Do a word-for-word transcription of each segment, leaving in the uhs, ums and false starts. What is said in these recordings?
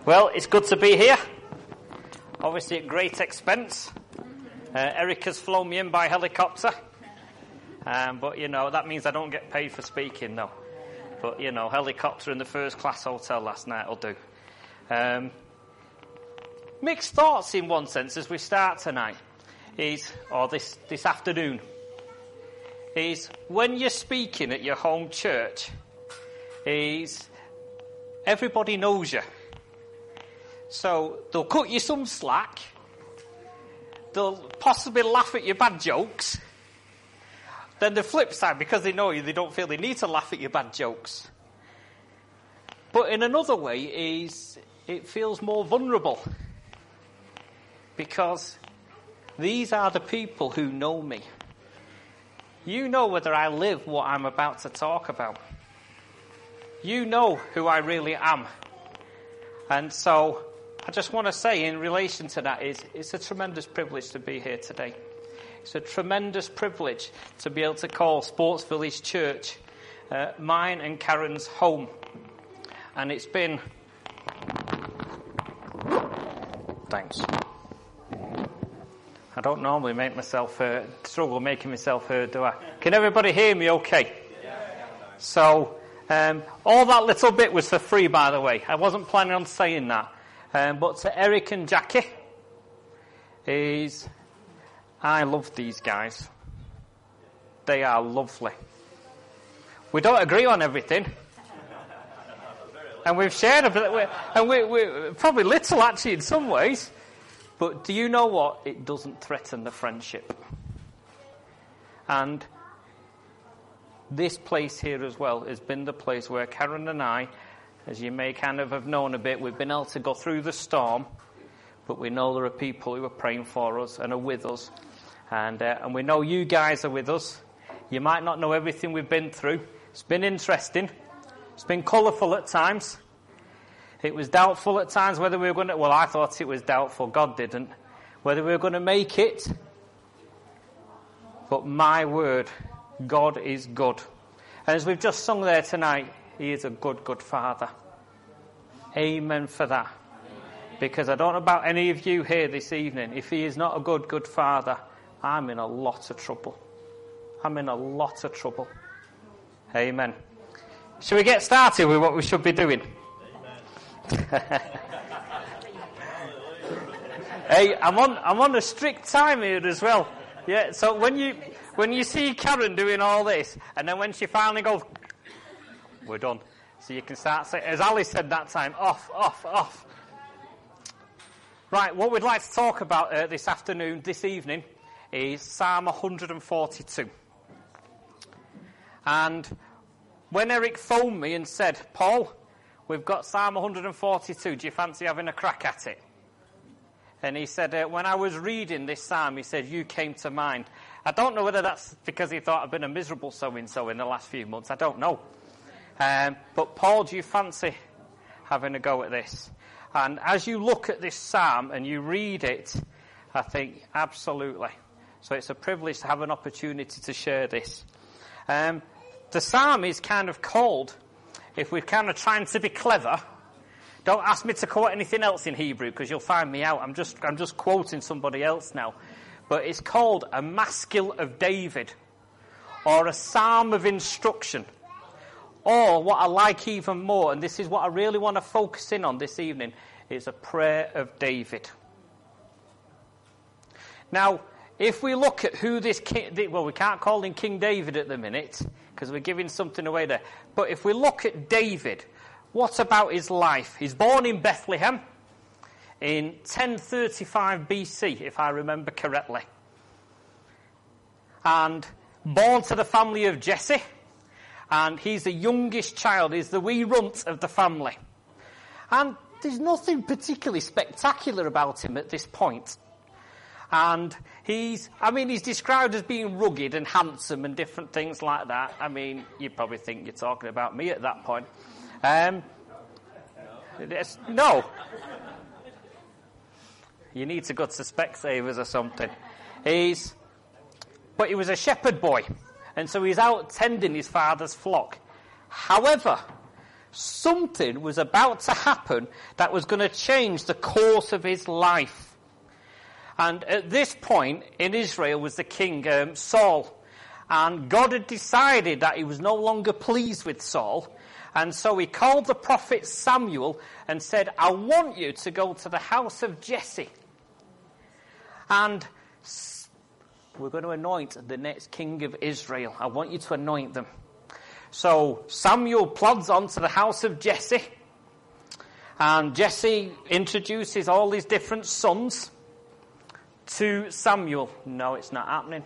Well, it's good to be here. Obviously at great expense. Uh, Eric has flown me in by helicopter. Um, but, you know, that means I don't get paid for speaking, though. But, you know, helicopter in the first class hotel last night will do. Um, mixed thoughts in one sense as we start tonight is, or this, this afternoon, is when you're speaking at your home church, is everybody knows you. So they'll cut you some slack. They'll possibly laugh at your bad jokes. Then the flip side, because they know you, they don't feel they need to laugh at your bad jokes. But in another way, is it feels more vulnerable. Because these are the people who know me. You know whether I live what I'm about to talk about. You know who I really am. And so I just want to say in relation to that is it's a tremendous privilege to be here today. It's a tremendous privilege to be able to call Sports Village Church uh, mine and Karen's home. And it's been... Thanks. I don't normally make myself uh, struggle making myself heard, do I? Can everybody hear me okay? So, um, all that little bit was for free, by the way. I wasn't planning on saying that. Um, but to Eric and Jackie, is I love these guys. They are lovely. We don't agree on everything. And we've shared a bit, and we, we probably little actually in some ways. But do you know what? It doesn't threaten the friendship. And this place here as well has been the place where Karen and I, as you may kind of have known a bit, we've been able to go through the storm, but we know there are people who are praying for us and are with us. And, uh, and we know you guys are with us. You might not know everything we've been through. It's been interesting. It's been colourful at times. It was doubtful at times whether we were going to... Well, I thought it was doubtful. God didn't. Whether we were going to make it. But my word, God is good. And as we've just sung there tonight, He is a good, good Father. Amen for that. Because I don't know about any of you here this evening. If He is not a good, good Father, I'm in a lot of trouble. I'm in a lot of trouble. Amen. Shall we get started with what we should be doing? Hey, I'm on I'm on a strict time here as well. Yeah, so when you when you see Karen doing all this, and then when she finally goes, we're done. So you can start saying, as Ali said that time, off, off, off. Right, what we'd like to talk about uh, this afternoon, this evening, is Psalm one forty-two. And when Eric phoned me and said, Paul, we've got Psalm one forty-two, do you fancy having a crack at it? And he said, uh, when I was reading this psalm, he said, you came to mind. I don't know whether that's because he thought I'd been a miserable so-and-so in the last few months. I don't know. Um, but Paul, do you fancy having a go at this? And as you look at this psalm and you read it, I think, absolutely. So it's a privilege to have an opportunity to share this. Um, the psalm is kind of called, if we're kind of trying to be clever, don't ask me to quote anything else in Hebrew because you'll find me out. I'm just I'm just quoting somebody else now. But it's called a Maskil of David, or a psalm of instruction. Or what I like even more, and this is what I really want to focus in on this evening, is a prayer of David. Now, if we look at who this king, well, we can't call him King David at the minute, because we're giving something away there. But if we look at David, what about his life? He's born in Bethlehem in ten thirty-five B C, if I remember correctly. And born to the family of Jesse. And he's the youngest child. He's the wee runt of the family. And there's nothing particularly spectacular about him at this point. And he's, I mean, he's described as being rugged and handsome and different things like that. I mean, you probably think you're talking about me at that point. Um, no. You need to go to Specsavers or something. He's, but he was a shepherd boy. And so he's out tending his father's flock. However, Something was about to happen that was going to change the course of his life. And at this point in Israel was the king um, Saul. And God had decided that he was no longer pleased with Saul. And so he called the prophet Samuel and said, I want you to go to the house of Jesse. And we're going to anoint the next king of Israel. I want you to anoint them. So Samuel plods on to the house of Jesse. And Jesse introduces all his different sons to Samuel. No, it's not happening.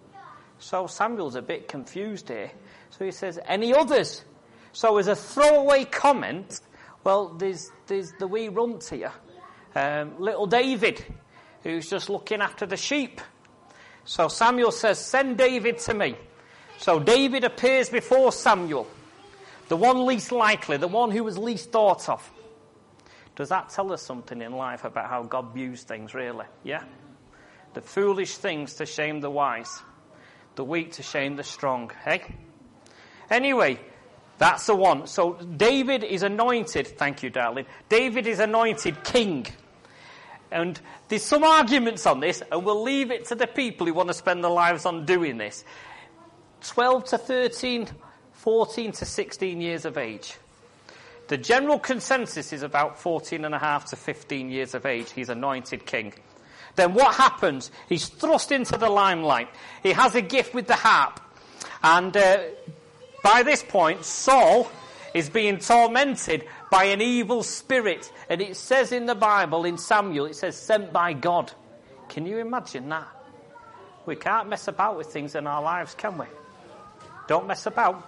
So Samuel's a bit confused here. So he says, any others? So as a throwaway comment, well, there's, there's the wee runt here. Um, little David, who's just looking after the sheep. So Samuel says, send David to me. So David appears before Samuel, the one least likely, the one who was least thought of. Does that tell us something in life about how God views things, really? Yeah? The foolish things to shame the wise, the weak to shame the strong. Hey? Anyway, that's the one. So David is anointed. Thank you, darling. David is anointed king. And there's some arguments on this, and we'll leave it to the people who want to spend their lives on doing this. twelve to thirteen, fourteen to sixteen years of age. The general consensus is about fourteen and a half to fifteen years of age. He's anointed king. Then what happens? He's thrust into the limelight. He has a gift with the harp. And uh, by this point, Saul is being tormented by an evil spirit. And it says in the Bible, in Samuel, it says, sent by God. Can you imagine that? We can't mess about with things in our lives, can we? Don't mess about.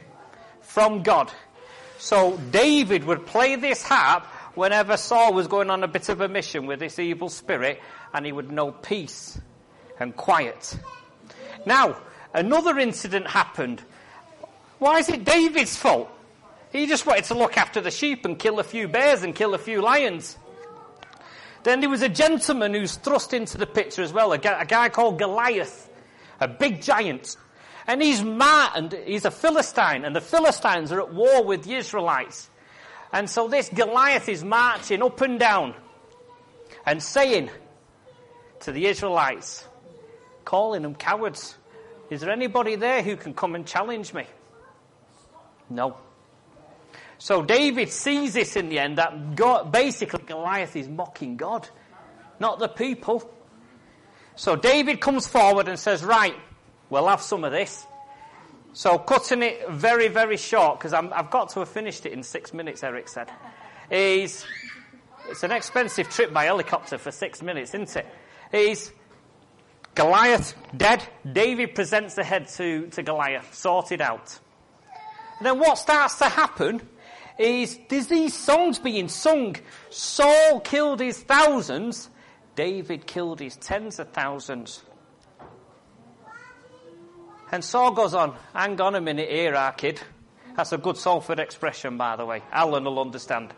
From God. So David would play this harp whenever Saul was going on a bit of a mission with this evil spirit, and he would know peace and quiet. Now, another incident happened. Why is it David's fault? He just wanted to look after the sheep and kill a few bears and kill a few lions. Then there was a gentleman who's thrust into the picture as well, a guy, a guy called Goliath, a big giant. And he's mad, and he's a Philistine, and the Philistines are at war with the Israelites. And so this Goliath is marching up and down and saying to the Israelites, calling them cowards, is there anybody there who can come and challenge me? No. So David sees this in the end, that God, basically Goliath is mocking God, not the people. So David comes forward and says, right, we'll have some of this. So cutting it very, very short, because I've got to have finished it in six minutes, Eric said. Is It's an expensive trip by helicopter for six minutes, isn't it? Is Goliath dead? David presents the head to, to Goliath, sorted out. And then what starts to happen is there's these songs being sung. Saul killed his thousands, David killed his tens of thousands. And Saul goes on, hang on a minute here, our kid. That's a good Salford expression, by the way. Alan will understand.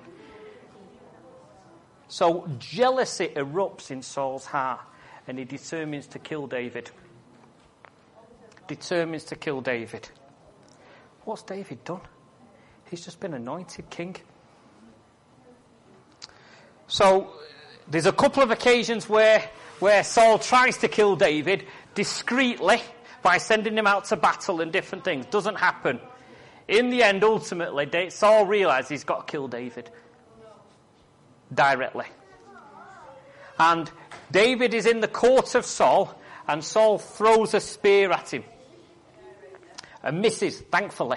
So jealousy erupts in Saul's heart, and he determines to kill David. Determines to kill David. What's David done? He's just been anointed king. So there's a couple of occasions where, where Saul tries to kill David discreetly, by sending him out to battle and different things. Doesn't happen. In the end, ultimately, Saul realizes he's got to kill David. Directly. And David is in the court of Saul, and Saul throws a spear at him. And misses, thankfully.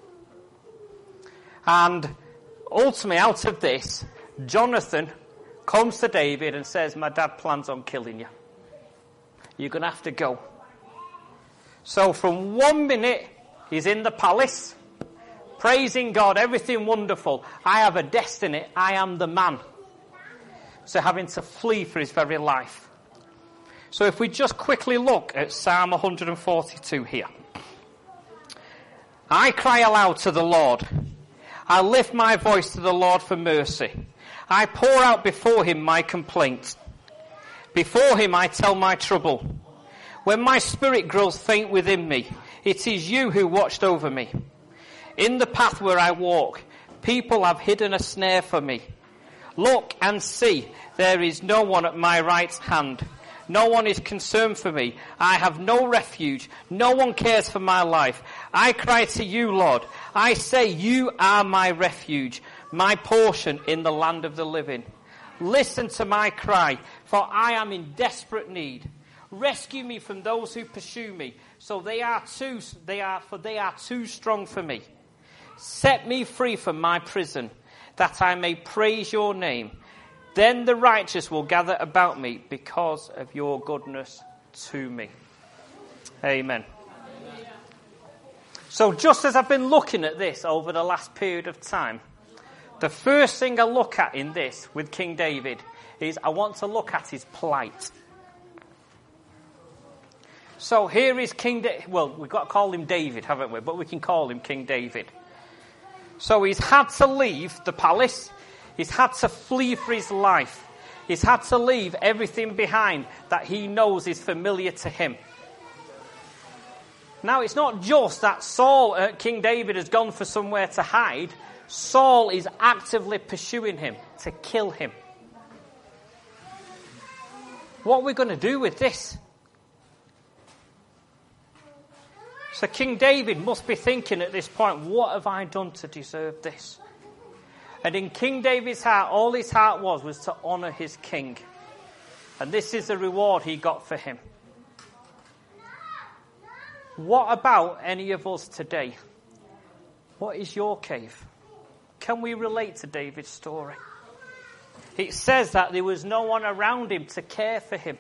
And ultimately, out of this, Jonathan comes to David and says, my dad plans on killing you. You're going to have to go. So from one minute, he's in the palace, praising God, everything wonderful. I have a destiny. I am the man. So having to flee for his very life. So if we just quickly look at Psalm one forty-two here. I cry aloud to the Lord. I lift my voice to the Lord for mercy. I pour out before him my complaint. Before him I tell my trouble. When my spirit grows faint within me, it is you who watched over me. In the path where I walk, People have hidden a snare for me. Look and see, there is no one at my right hand. No one is concerned for me. I have no refuge. No one cares for my life. I cry to you, Lord. I say you are my refuge, my portion in the land of the living. Listen to my cry, for I am in desperate need. Rescue me from those who pursue me, so they are too, they are, for they are too strong for me. Set me free from my prison, that I may praise your name. Then the righteous will gather about me because of your goodness to me. Amen. Amen. So just as I've been looking at this over the last period of time, the first thing I look at in this with King David is I want to look at his plight. So here is King David. Well, we've got to call him David, haven't we? But we can call him King David. So he's had to leave the palace. He's had to flee for his life. He's had to leave everything behind that he knows is familiar to him. Now, it's not just that Saul, uh, King David, has gone for somewhere to hide. Saul is actively pursuing him to kill him. What are we going to do with this? So King David must be thinking at this point, what have I done to deserve this? And in King David's heart, all his heart was, was to honour his king. And this is the reward he got for him. What about any of us today? What is your cave? Can we relate to David's story? It says that there was no one around him to care for him.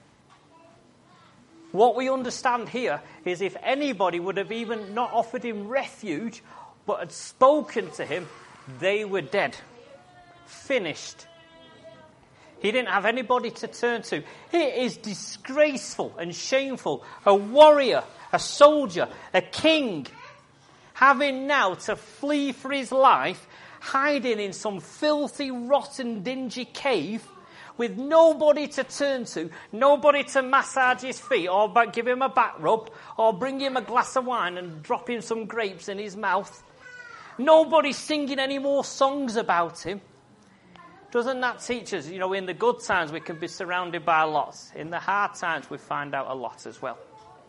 What we understand here is if anybody would have even not offered him refuge, but had spoken to him, they were dead. Finished. He didn't have anybody to turn to. It is disgraceful and shameful. A warrior, a soldier, a king, having now to flee for his life, hiding in some filthy, rotten, dingy cave, with nobody to turn to, nobody to massage his feet or give him a back rub or bring him a glass of wine and drop him some grapes in his mouth. Nobody singing any more songs about him. Doesn't that teach us, you know, in the good times we can be surrounded by lots. In the hard times we find out a lot as well.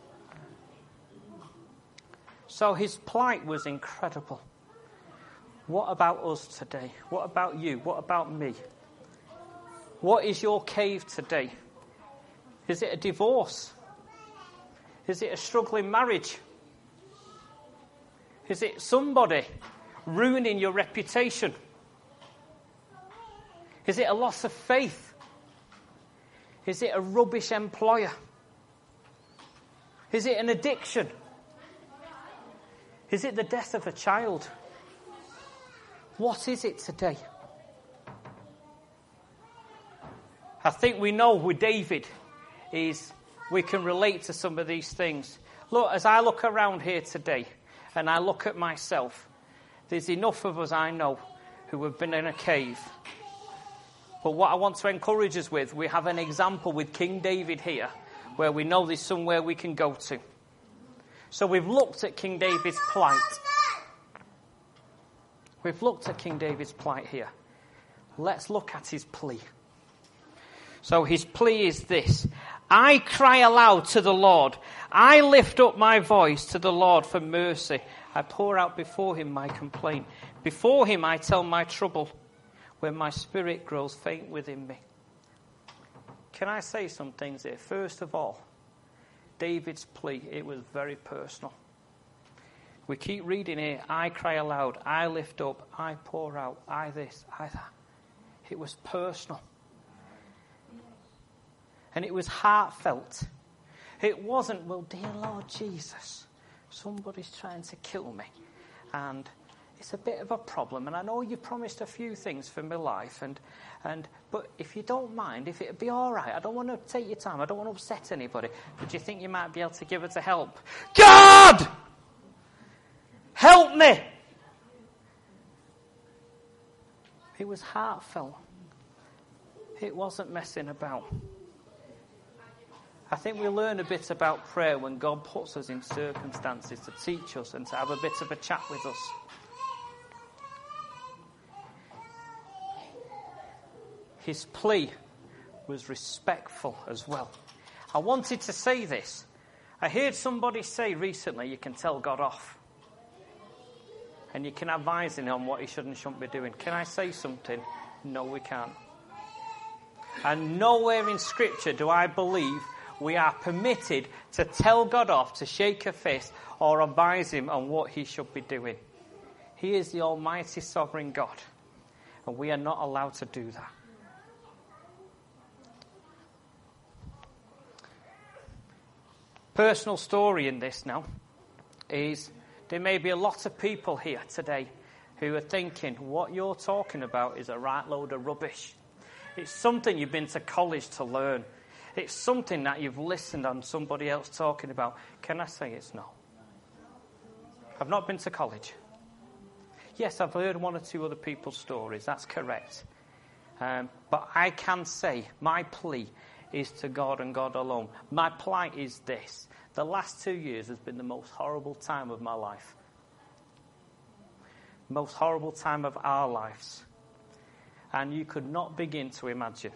So his plight was incredible. What about us today? What about you? What about me? What is your cave today? Is it a divorce? Is it a struggling marriage? Is it somebody ruining your reputation? Is it a loss of faith? Is it a rubbish employer? Is it an addiction? Is it the death of a child? What is it today? I think we know with David is we can relate to some of these things. Look, as I look around here today and I look at myself, there's enough of us I know who have been in a cave. But what I want to encourage us with, we have an example with King David here where we know there's somewhere we can go to. So we've looked at King David's plight. We've looked at King David's plight here. Let's look at his plea. So his plea is this: I cry aloud to the Lord. I lift up my voice to the Lord for mercy. I pour out before him my complaint. Before him I tell my trouble when my spirit grows faint within me. Can I say some things here? First of all, David's plea, it was very personal. We keep reading here, I cry aloud, I lift up, I pour out, I this, I that. It was personal. And it was heartfelt. It wasn't, well, dear Lord Jesus, somebody's trying to kill me. And it's a bit of a problem. And I know you promised a few things for my life. And, and but if you don't mind, if it'd be all right, I don't want to take your time. I don't want to upset anybody. But do you think you might be able to give her to help? God! Help me! It was heartfelt. It wasn't messing about. I think we learn a bit about prayer when God puts us in circumstances to teach us and to have a bit of a chat with us. his plea was respectful as well. I wanted to say this. I heard somebody say recently, you can tell God off. And you can advise him on what he should and shouldn't be doing. Can I say something? No, we can't. And nowhere in Scripture do I believe we are permitted to tell God off, to shake a fist, or advise him on what he should be doing. He is the almighty sovereign God. And we are not allowed to do that. Personal story in this now is there may be a lot of people here today who are thinking what you're talking about is a right load of rubbish. It's something you've been to college to learn. It's something that you've listened on somebody else talking about. Can I say it's not? I've not been to college. Yes, I've heard one or two other people's stories. That's correct. Um, but I can say my plea is to God and God alone. My plight is this. The last two years has been the most horrible time of my life. Most horrible time of our lives. And you could not begin to imagine.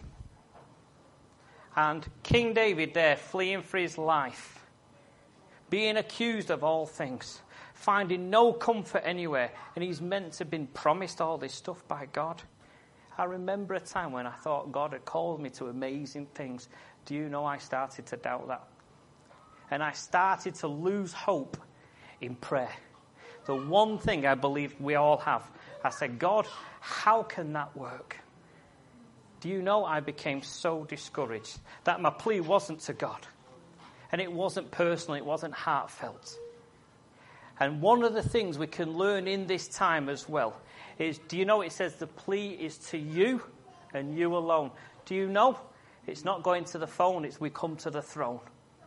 And King David there, fleeing for his life, being accused of all things, finding no comfort anywhere, and he's meant to have been promised all this stuff by God. I remember a time when I thought God had called me to amazing things. Do you know I started to doubt that? And I started to lose hope in prayer. The one thing I believe we all have. I said, God, how can that work? Do you know I became so discouraged that my plea wasn't to God. And it wasn't personal, it wasn't heartfelt. And one of the things we can learn in this time as well is, do you know it says the plea is to you and you alone? Do you know? It's not going to the phone, it's we come to the throne.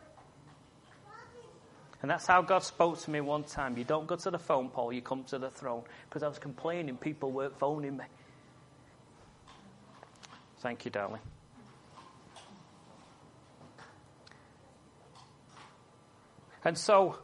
And that's how God spoke to me one time. You don't go to the phone, Paul, you come to the throne. Because I was complaining, people weren't phoning me. Thank you, darling. And so,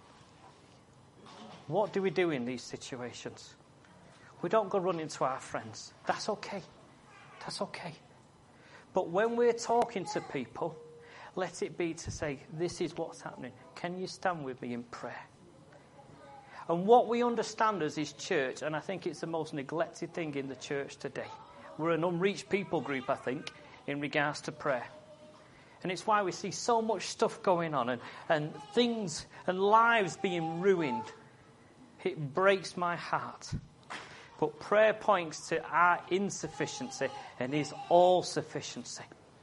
what do we do in these situations? We don't go running to our friends. That's okay. That's okay. But when we're talking to people, let it be to say, this is what's happening. Can you stand with me in prayer? And what we understand as his church, and I think it's the most neglected thing in the church today, we're an unreached people group, I think, in regards to prayer. And it's why we see so much stuff going on and, and things and lives being ruined. It breaks my heart. But prayer points to our insufficiency and his all-sufficiency.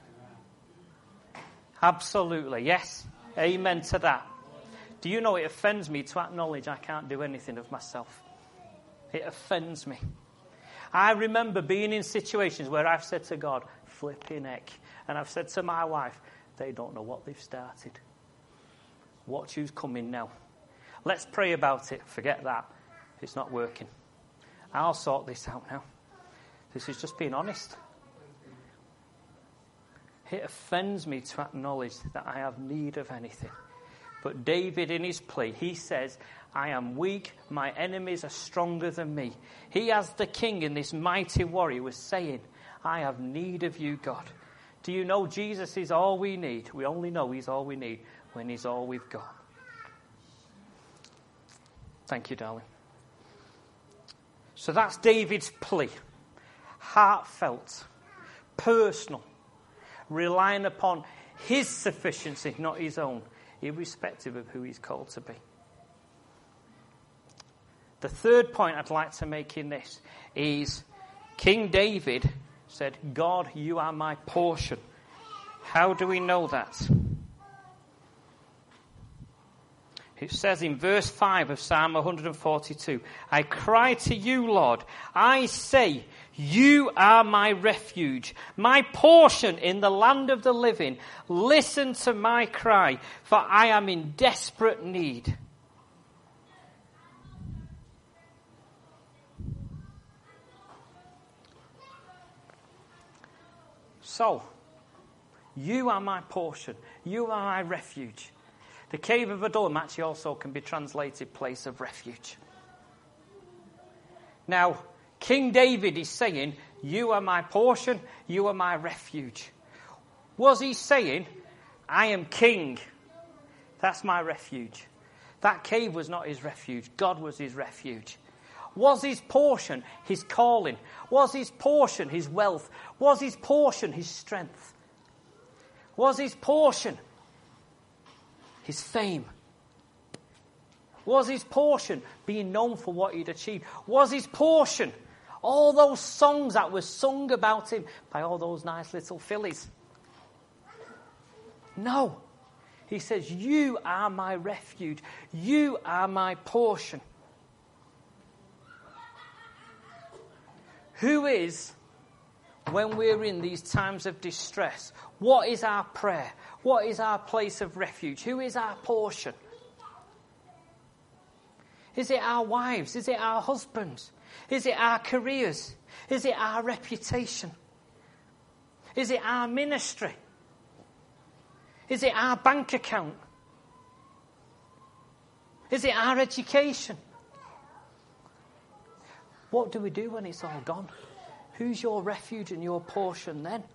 Absolutely, yes. Amen to that. Do you know it offends me to acknowledge I can't do anything of myself? It offends me. I remember being in situations where I've said to God, flipping heck. And I've said to my wife, they don't know what they've started. Watch who's coming now. Let's pray about it. Forget that. It's not working. I'll sort this out now. This is just being honest. It offends me to acknowledge that I have need of anything. But David, in his plea, he says, I am weak, my enemies are stronger than me. He, as the king in this mighty warrior, was saying, I have need of you, God. Do you know Jesus is all we need? We only know he's all we need when he's all we've got. Thank you, darling. So that's David's plea. Heartfelt, personal, relying upon his sufficiency, not his own, irrespective of who he's called to be. The third point I'd like to make in this is King David said, God, you are my portion. How do we know that? It says in verse five of Psalm one forty-two, I cry to you, Lord. I say, you are my refuge, my portion in the land of the living. Listen to my cry, for I am in desperate need. So, you are my portion. You are my refuge. The cave of Adullam actually also can be translated place of refuge. Now, King David is saying, You are my portion. You are my refuge. Was he saying, I am king? That's my refuge. That cave was not his refuge. God was his refuge. Was his portion his calling? Was his portion his wealth? Was his portion his strength? Was his portion his fame? Was his portion being known for what he'd achieved? Was his portion all those songs that were sung about him by all those nice little fillies? No. He says, you are my refuge. You are my portion. Who is, when we're in these times of distress, what is our prayer? What is our place of refuge? Who is our portion? Is it our wives? Is it our husbands? Is it our careers? Is it our reputation? Is it our ministry? Is it our bank account? Is it our education? What do we do when it's all gone? Who's your refuge and your portion then?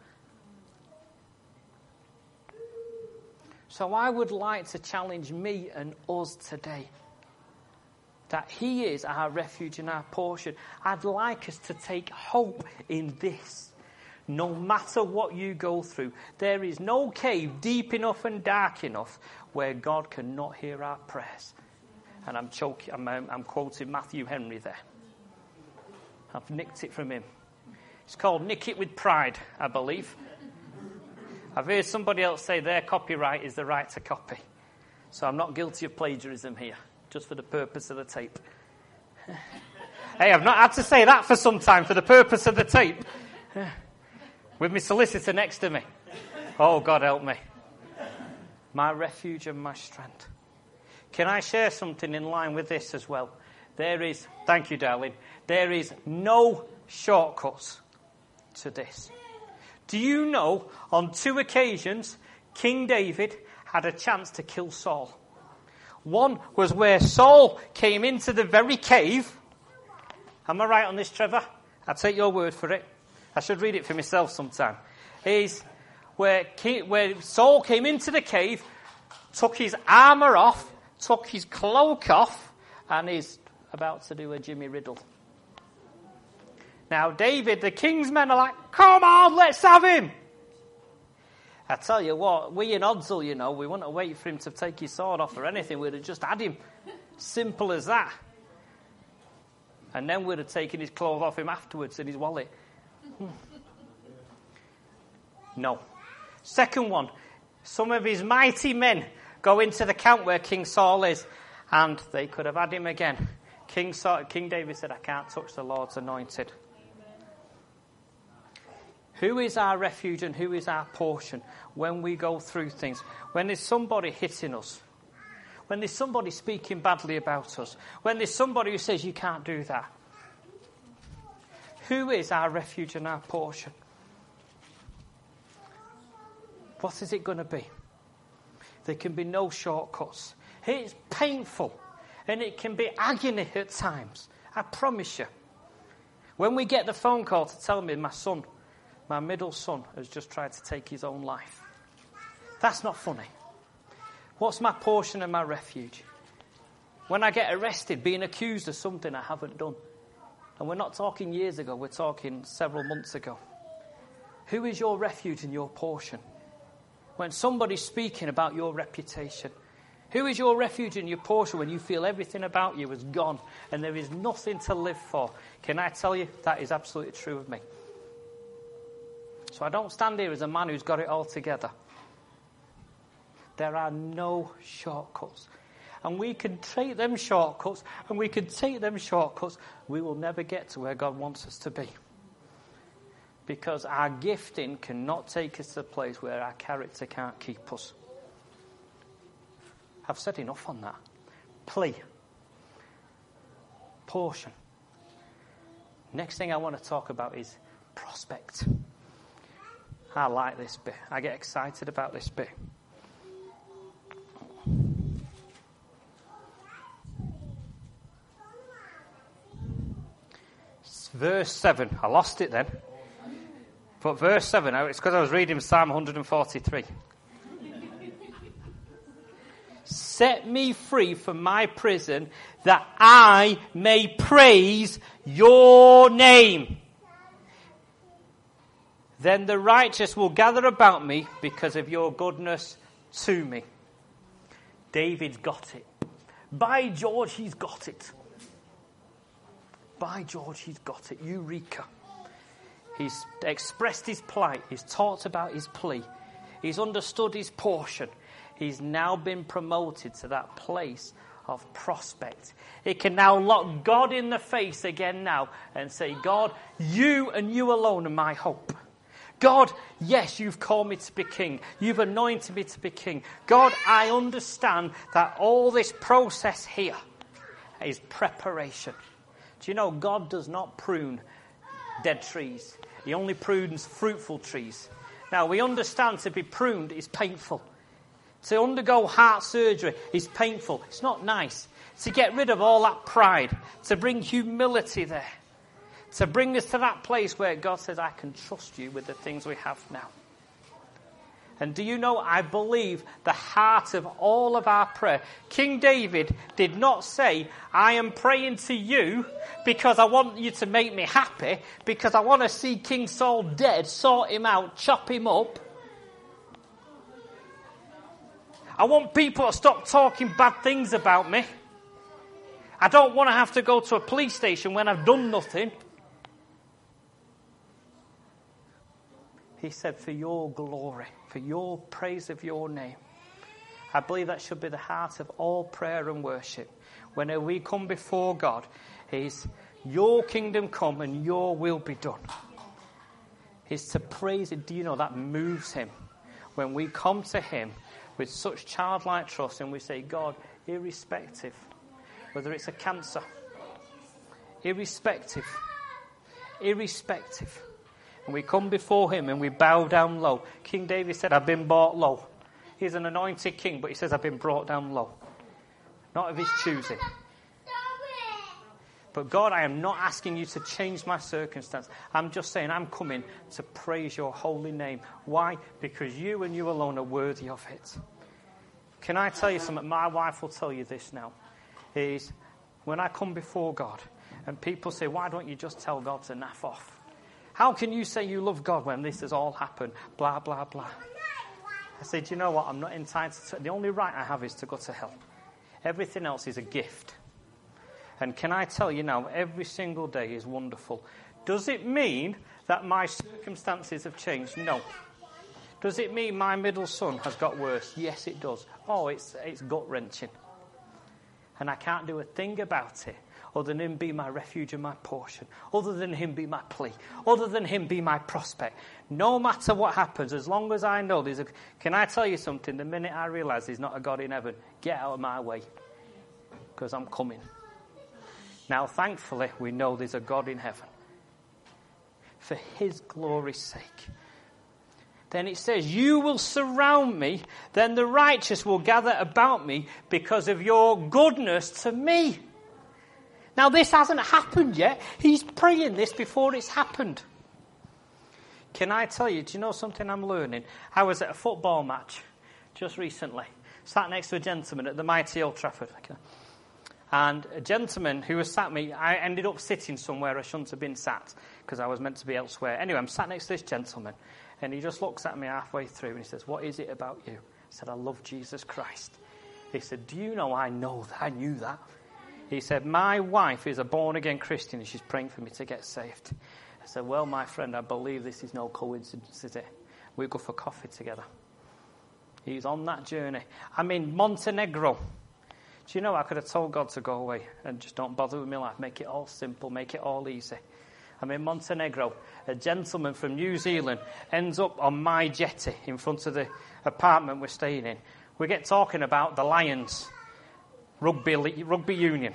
So I would like to challenge me and us today that he is our refuge and our portion. I'd like us to take hope in this. No matter what you go through, there is no cave deep enough and dark enough where God cannot hear our prayers. And I'm choking, I'm, I'm quoting Matthew Henry there. I've nicked it from him. It's called Nick It With Pride, I believe. I've heard somebody else say their copyright is the right to copy. So I'm not guilty of plagiarism here, just for the purpose of the tape. Hey, I've not had to say that for some time, for the purpose of the tape. With my solicitor next to me. Oh, God help me. My refuge and my strength. Can I share something in line with this as well? There is, thank you, darling, there is no shortcuts to this. Do you know, on two occasions, King David had a chance to kill Saul? One was where Saul came into the very cave. Am I right on this, Trevor? I'll take your word for it. I should read it for myself sometime. Is where, King, where Saul came into the cave, took his armour off, took his cloak off, and is about to do a Jimmy Riddle. Now, David, the king's men are like, come on, let's have him. I tell you what, we in Oddsall, you know, we wouldn't wait for him to take his sword off or anything. We'd have just had him. Simple as that. And then we'd have taken his clothes off him afterwards and his wallet. Hmm. No. Second one, some of his mighty men go into the camp where King Saul is, and they could have had him again. King Saul, King David said, I can't touch the Lord's anointed. Who is our refuge and who is our portion when we go through things? When there's somebody hitting us. When there's somebody speaking badly about us. When there's somebody who says you can't do that. Who is our refuge and our portion? What is it going to be? There can be no shortcuts. It's painful and it can be agony at times. I promise you. When we get the phone call to tell me my son, my middle son, has just tried to take his own life. That's not funny. What's my portion and my refuge? When I get arrested, being accused of something I haven't done. And we're not talking years ago, we're talking several months ago. Who is your refuge and your portion? When somebody's speaking about your reputation. Who is your refuge and your portion when you feel everything about you is gone and there is nothing to live for? Can I tell you, that is absolutely true of me. So I don't stand here as a man who's got it all together. There are no shortcuts. And we can take them shortcuts, and we can take them shortcuts. We will never get to where God wants us to be. Because our gifting cannot take us to a place where our character can't keep us. I've said enough on that. Plea. Portion. Next thing I want to talk about is prospect. I like this bit. I get excited about this bit. Verse seven. I lost it then. But verse seven, it's because I was reading Psalm one forty-three. Set me free from my prison, that I may praise your name. Then the righteous will gather about me because of your goodness to me. David's got it. By George, he's got it. By George, he's got it. Eureka. He's expressed his plight. He's talked about his plea. He's understood his portion. He's now been promoted to that place of prospect. He can now look God in the face again now and say, God, you and you alone are my hope. God, yes, you've called me to be king. You've anointed me to be king. God, I understand that all this process here is preparation. Do you know, God does not prune dead trees. He only prunes fruitful trees. Now, we understand to be pruned is painful. To undergo heart surgery is painful. It's not nice. To get rid of all that pride. To bring humility there. To bring us to that place where God says, I can trust you with the things we have now. And do you know, I believe the heart of all of our prayer. King David did not say, I am praying to you because I want you to make me happy, because I want to see King Saul dead, sort him out, chop him up. I want people to stop talking bad things about me. I don't want to have to go to a police station when I've done nothing. He said, for your glory, for your praise of your name. I believe that should be the heart of all prayer and worship. Whenever we come before God, is your kingdom come and your will be done. Is to praise it. Do you know that moves him? When we come to him with such childlike trust and we say, God, irrespective, whether it's a cancer, irrespective, irrespective, and we come before him and we bow down low. King David said, I've been brought low. He's an anointed king, but he says, I've been brought down low. Not of his choosing. But God, I am not asking you to change my circumstance. I'm just saying I'm coming to praise your holy name. Why? Because you and you alone are worthy of it. Can I tell you something? My wife will tell you this now. Is when I come before God and people say, why don't you just tell God to naff off? How can you say you love God when this has all happened? Blah, blah, blah. I said, do you know what? I'm not entitled to. The only right I have is to go to hell. Everything else is a gift. And can I tell you now, every single day is wonderful. Does it mean that my circumstances have changed? No. Does it mean my middle son has got worse? Yes, it does. Oh, it's it's gut-wrenching. And I can't do a thing about it other than him be my refuge and my portion, other than him be my plea, other than him be my prospect. No matter what happens, as long as I know there's a... Can I tell you something? The minute I realise there's not a God in heaven, get out of my way, because I'm coming. Now, thankfully, we know there's a God in heaven. For his glory's sake. Then it says, you will surround me, then the righteous will gather about me because of your goodness to me. Now, this hasn't happened yet. He's praying this before it's happened. Can I tell you, do you know something I'm learning? I was at a football match just recently, sat next to a gentleman at the mighty Old Trafford. And a gentleman who was sat me, I ended up sitting somewhere I shouldn't have been sat because I was meant to be elsewhere. Anyway, I'm sat next to this gentleman and he just looks at me halfway through and he says, what is it about you? I said, I love Jesus Christ. He said, do you know I know that? I knew that. He said, my wife is a born-again Christian and she's praying for me to get saved. I said, well, my friend, I believe this is no coincidence, is it? We go for coffee together. He's on that journey. I'm in Montenegro. Do you know, I could have told God to go away and just don't bother with my life. Make it all simple. Make it all easy. I'm in Montenegro. A gentleman from New Zealand ends up on my jetty in front of the apartment we're staying in. We get talking about the Lions rugby rugby union.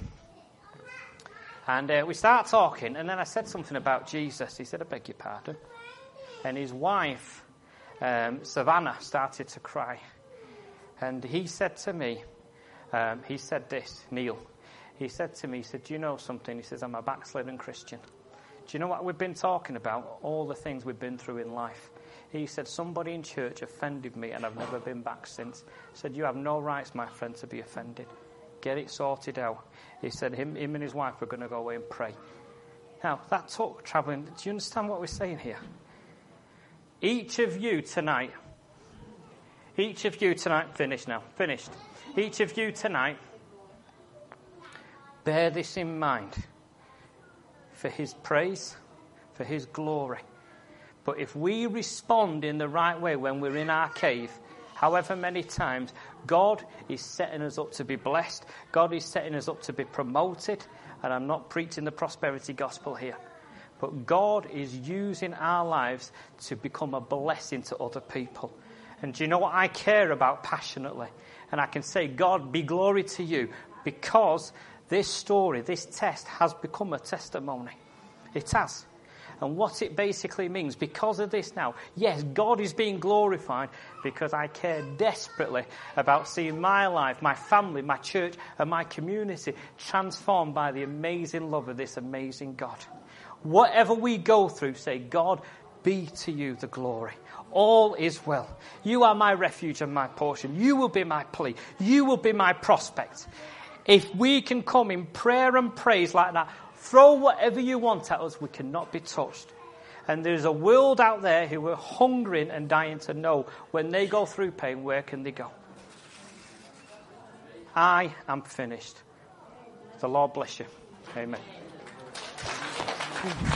And uh, we start talking, and then I said something about Jesus. He said, I beg your pardon. And his wife, um, Savannah, started to cry. And he said to me, Um, he said this, Neil. He said to me, he said, do you know something? He says, I'm a backslidden Christian. Do you know what we've been talking about? All the things we've been through in life. He said, somebody in church offended me and I've never been back since. He said, you have no rights, my friend, to be offended. Get it sorted out. He said him, him and his wife were going to go away and pray. Now, that talk, travelling, do you understand what we're saying here? Each of you tonight, each of you tonight, finished now, finished. Each of you tonight, bear this in mind for his praise, for his glory. But if we respond in the right way when we're in our cave, however many times, God is setting us up to be blessed. God is setting us up to be promoted. And I'm not preaching the prosperity gospel here. But God is using our lives to become a blessing to other people. And do you know what I care about passionately? And I can say, God, be glory to you. Because this story, this test has become a testimony. It has. And what it basically means, because of this now, yes, God is being glorified because I care desperately about seeing my life, my family, my church, and my community transformed by the amazing love of this amazing God. Whatever we go through, say, God, be to you the glory. All is well. You are my refuge and my portion. You will be my plea. You will be my prospect. If we can come in prayer and praise like that, throw whatever you want at us, we cannot be touched. And there's a world out there who are hungering and dying to know when they go through pain, where can they go? I am finished. The Lord bless you. Amen.